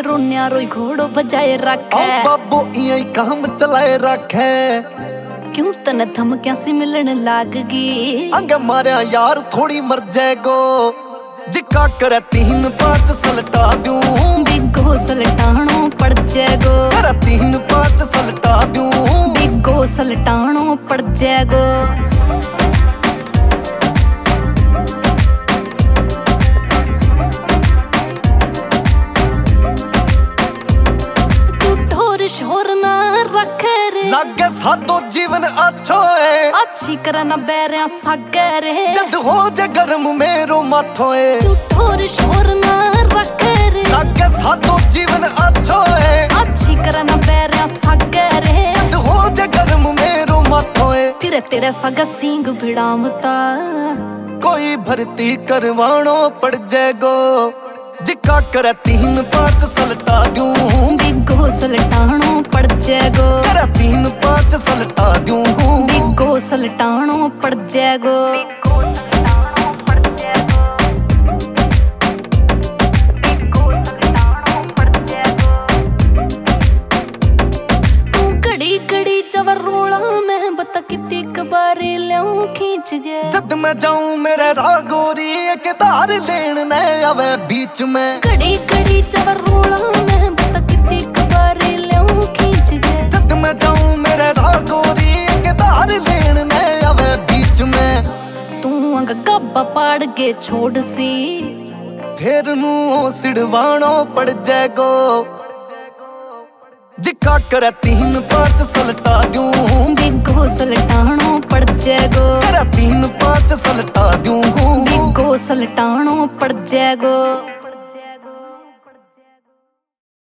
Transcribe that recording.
रोन्या रोई घोड़ो बजाए रखे बाबो यही काम चलाए रखे क्यों तने धमकियां सी मिलन लाग गई अंग मारिया यार थोड़ी मर जाएगो जिका करे 3-5 सलटा दूं बिगो सलटाणो पड़ जाएगो 3-5 सलटा दूं बिगो सलटाणो पड़ जाएगो शोर ना रखे रे लागे सादो जीवन अच्छो है अच्छी करना बैरिया सागे रे जद हो जे गर्म मेरो माथो है ठोर शोर ना रखे रे लागे सादो जीवन अच्छो है अच्छी करना बैरिया सागे रे जद हो जे गर्म मेरो माथो है फिर तेरे सगा सींग भिड़ामता कोई भर्ती करवानो पड़ जाएगो जिका करे 3-5 सलटा दूं बिगो सलटाणो पड़ जाएगो 3-5 सलटा दूं बिगो सलटाणो पड़ जाएगो तू घड़ी घड़ी जबर रोला में बता कितनी कबारी ल्याऊं खींच गए जद मैं जाऊं मेरे रागोरी एक तार लेन न आवे बीच में घड़ी घड़ी जबर रोला में बता कितनी कबारी ल्याऊं खींच गए जद मैं जाऊं मेरे रागोरी एक तार लेन न आवे बीच में तू अंग गब्बा पाड़ के छोड़ सी फिर नू सिड़वानो पड़ जाएगो जिका करे 3-5 सलटा दूं बिगो सलटाणो पड़ जाएगो 3-5 सलटा दूं बिगो सलटाणो पड़ जाएगो।